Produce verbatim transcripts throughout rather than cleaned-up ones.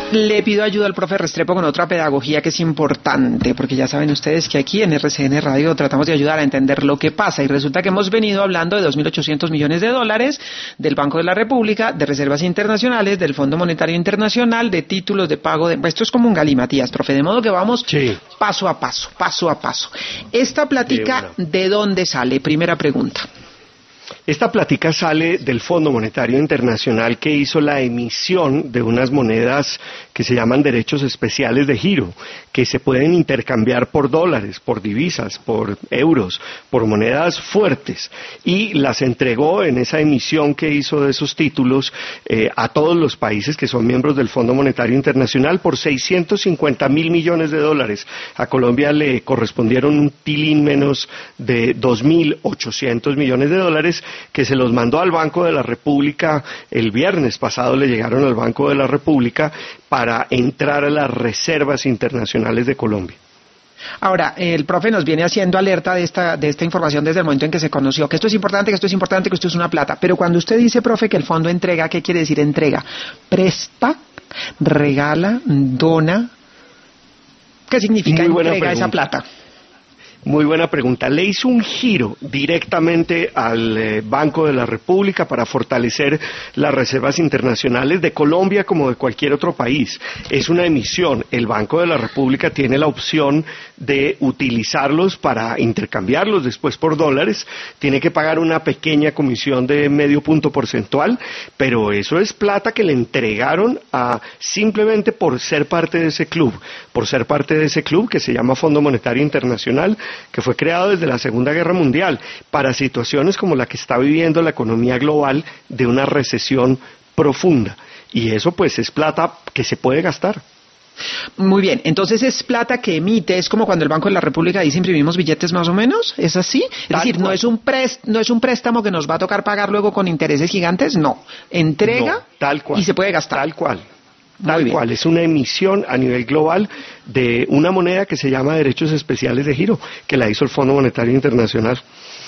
Le pido ayuda al profe Restrepo con otra pedagogía que es importante, porque ya saben ustedes que aquí en R C N Radio tratamos de ayudar a entender lo que pasa, y resulta que hemos venido hablando de dos mil ochocientos millones de dólares, del Banco de la República, de reservas internacionales, del Fondo Monetario Internacional, de títulos de pago, de... esto es como un galimatías, profe, de modo que vamos sí. paso a paso, paso a paso. Esta plática, sí, ¿de dónde sale? Primera pregunta. Esta plática sale del Fondo Monetario Internacional, que hizo la emisión de unas monedas que se llaman derechos especiales de giro, que se pueden intercambiar por dólares, por divisas, por euros, por monedas fuertes, y las entregó en esa emisión que hizo de esos títulos eh, a todos los países que son miembros del Fondo Monetario Internacional por seiscientos cincuenta mil millones de dólares. A Colombia le correspondieron un tilín menos de dos mil ochocientos millones de dólares, que se los mandó al Banco de la República el viernes pasado, le llegaron al Banco de la República para entrar a las reservas internacionales de Colombia. Ahora, el profe nos viene haciendo alerta de esta, de esta información desde el momento en que se conoció, que esto es importante, que esto es importante, que esto es una plata. Pero cuando usted dice, profe, que el fondo entrega, ¿qué quiere decir entrega? ¿Presta? ¿Regala? ¿Dona? ¿Qué significa entrega esa plata? Muy buena pregunta. Le hizo un giro directamente al eh, Banco de la República para fortalecer las reservas internacionales de Colombia como de cualquier otro país. Es una emisión. El Banco de la República tiene la opción de utilizarlos para intercambiarlos después por dólares. Tiene que pagar una pequeña comisión de medio punto porcentual, pero eso es plata que le entregaron a, simplemente por ser parte de ese club, por ser parte de ese club que se llama Fondo Monetario Internacional, que fue creado desde la Segunda Guerra Mundial para situaciones como la que está viviendo la economía global de una recesión profunda. Y eso pues es plata que se puede gastar. Muy bien, entonces es plata que emite, es como cuando el Banco de la República dice imprimimos billetes más o menos, ¿es así? Es Tal decir, cual. no es un prest, no es un préstamo que nos va a tocar pagar luego con intereses gigantes, no, entrega no, tal cual, y se puede gastar. Tal cual. Tal cual, es una emisión a nivel global de una moneda que se llama derechos especiales de giro, que la hizo el Fondo Monetario Internacional.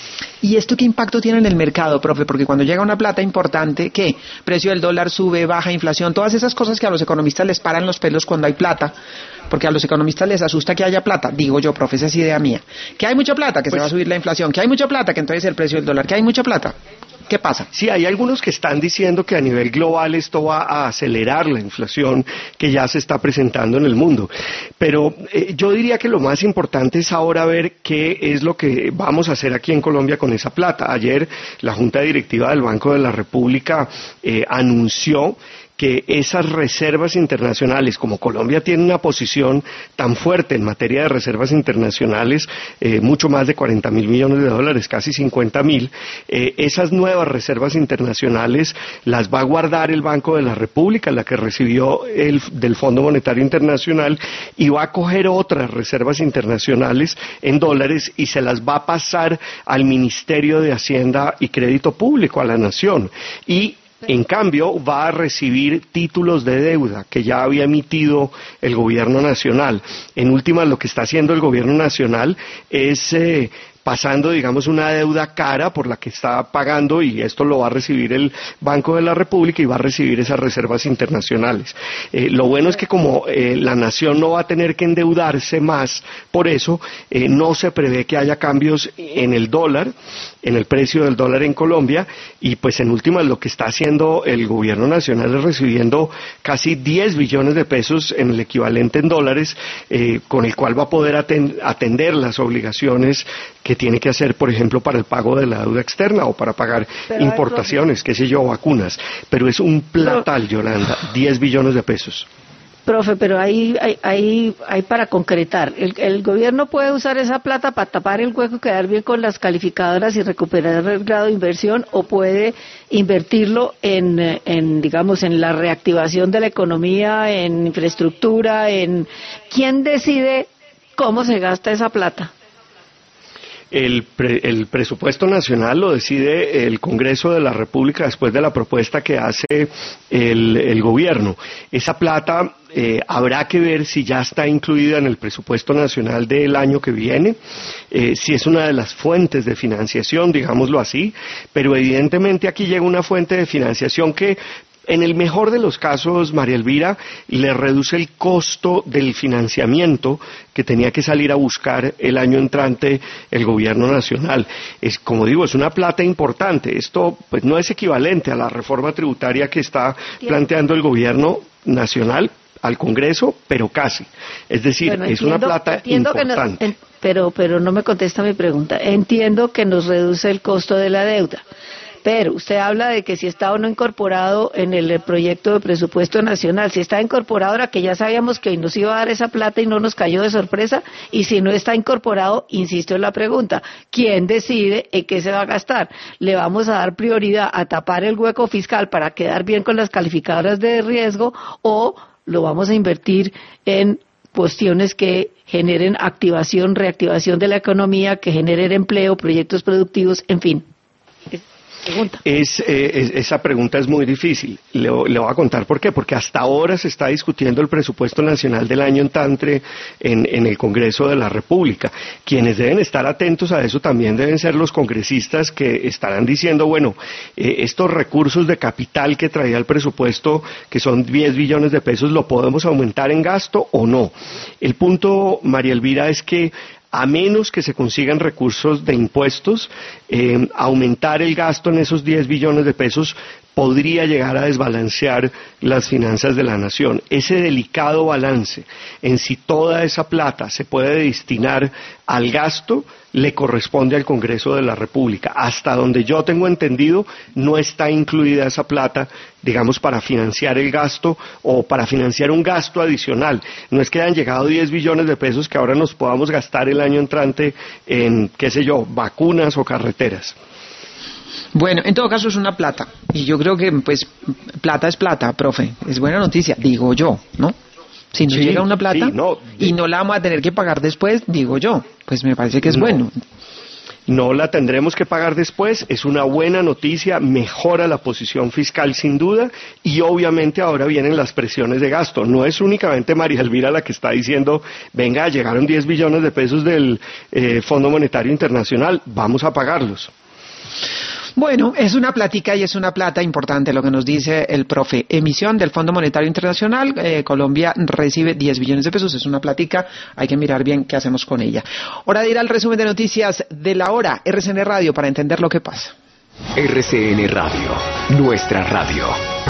¿Y esto qué impacto tiene en el mercado, profe? Porque cuando llega una plata importante, ¿qué? Precio del dólar sube, baja, inflación, todas esas cosas que a los economistas les paran los pelos cuando hay plata, porque a los economistas les asusta que haya plata, digo yo, profe, esa es idea mía. Que hay mucha plata, que pues, se va a subir la inflación, que hay mucha plata, que entonces el precio del dólar, que hay mucha plata. ¿Qué pasa? Sí, hay algunos que están diciendo que a nivel global esto va a acelerar la inflación que ya se está presentando en el mundo. Pero eh, yo diría que lo más importante es ahora ver qué es lo que vamos a hacer aquí en Colombia con esa plata. Ayer la Junta Directiva del Banco de la República eh, anunció que esas reservas internacionales, como Colombia tiene una posición tan fuerte en materia de reservas internacionales, eh, mucho más de cuarenta mil millones de dólares, casi cincuenta mil, eh, esas nuevas reservas internacionales las va a guardar el Banco de la República, la que recibió el, del Fondo Monetario Internacional, y va a coger otras reservas internacionales en dólares y se las va a pasar al Ministerio de Hacienda y Crédito Público, a la Nación. Y en cambio, va a recibir títulos de deuda que ya había emitido el gobierno nacional. En últimas, lo que está haciendo el gobierno nacional es eh, pasando, digamos, una deuda cara por la que está pagando, y esto lo va a recibir el Banco de la República y va a recibir esas reservas internacionales. Eh, lo bueno es que como eh, la nación no va a tener que endeudarse más, por eso eh, no se prevé que haya cambios en el dólar, en el precio del dólar en Colombia, y pues en últimas lo que está haciendo el gobierno nacional es recibiendo casi diez billones de pesos en el equivalente en dólares, eh, con el cual va a poder atender las obligaciones que tiene que hacer, por ejemplo, para el pago de la deuda externa o para pagar Pero importaciones, qué sé yo, vacunas. Pero es un platal, Yolanda, diez billones de pesos. Profe, pero ahí hay, hay, hay para concretar. El, el gobierno puede usar esa plata para tapar el hueco, quedar bien con las calificadoras y recuperar el grado de inversión, o puede invertirlo en, en, digamos, en la reactivación de la economía, en infraestructura, en... ¿Quién decide cómo se gasta esa plata? El, pre, el presupuesto nacional lo decide el Congreso de la República después de la propuesta que hace el, el gobierno. Esa plata eh, habrá que ver si ya está incluida en el presupuesto nacional del año que viene, eh, si es una de las fuentes de financiación, digámoslo así, pero evidentemente aquí llega una fuente de financiación que En el mejor de los casos, María Elvira, le reduce el costo del financiamiento que tenía que salir a buscar el año entrante el gobierno nacional. Es, como digo, es una plata importante. Esto pues no es equivalente a la reforma tributaria que está planteando el gobierno nacional al Congreso, pero casi. Es decir, bueno, entiendo, es una plata importante. Que no, pero, pero no me contesta mi pregunta. Entiendo que nos reduce el costo de la deuda. Pero usted habla de que si está o no incorporado en el proyecto de presupuesto nacional. Si está incorporado era que ya sabíamos que nos iba a dar esa plata y no nos cayó de sorpresa. Y si no está incorporado, insisto en la pregunta, ¿quién decide en qué se va a gastar? ¿Le vamos a dar prioridad a tapar el hueco fiscal para quedar bien con las calificadoras de riesgo o lo vamos a invertir en cuestiones que generen activación, reactivación de la economía, que generen empleo, proyectos productivos, en fin? Pregunta. Es, eh, es, esa pregunta es muy difícil. Le, le voy a contar por qué. Porque hasta ahora se está discutiendo el presupuesto nacional del año entrante en, en el Congreso de la República. Quienes deben estar atentos a eso también deben ser los congresistas que estarán diciendo, bueno, eh, estos recursos de capital que traía el presupuesto, que son diez billones de pesos, ¿lo podemos aumentar en gasto o no? El punto, María Elvira, es que a menos que se consigan recursos de impuestos, eh, aumentar el gasto en esos diez billones de pesos podría llegar a desbalancear las finanzas de la nación. Ese delicado balance en si toda esa plata se puede destinar al gasto le corresponde al Congreso de la República. Hasta donde yo tengo entendido, no está incluida esa plata, digamos, para financiar el gasto o para financiar un gasto adicional. No es que hayan llegado diez billones de pesos que ahora nos podamos gastar el año entrante en, qué sé yo, vacunas o carreteras. Bueno, en todo caso es una plata, y yo creo que pues plata es plata, profe, es buena noticia, digo yo, ¿no? Si nos sí, llega una plata sí, no, de... y no la vamos a tener que pagar después, digo yo, pues me parece que es no. bueno. No la tendremos que pagar después, es una buena noticia, mejora la posición fiscal sin duda, y obviamente ahora vienen las presiones de gasto. No es únicamente María Elvira la que está diciendo, venga, llegaron diez billones de pesos del eh, Fondo Monetario Internacional, vamos a pagarlos. Bueno, es una plática y es una plata importante lo que nos dice el profe. Emisión del Fondo Monetario Internacional, eh, Colombia recibe diez billones de pesos, es una plática, hay que mirar bien qué hacemos con ella. Hora de ir al resumen de noticias de la hora, R C N Radio, para entender lo que pasa. R C N Radio, nuestra radio.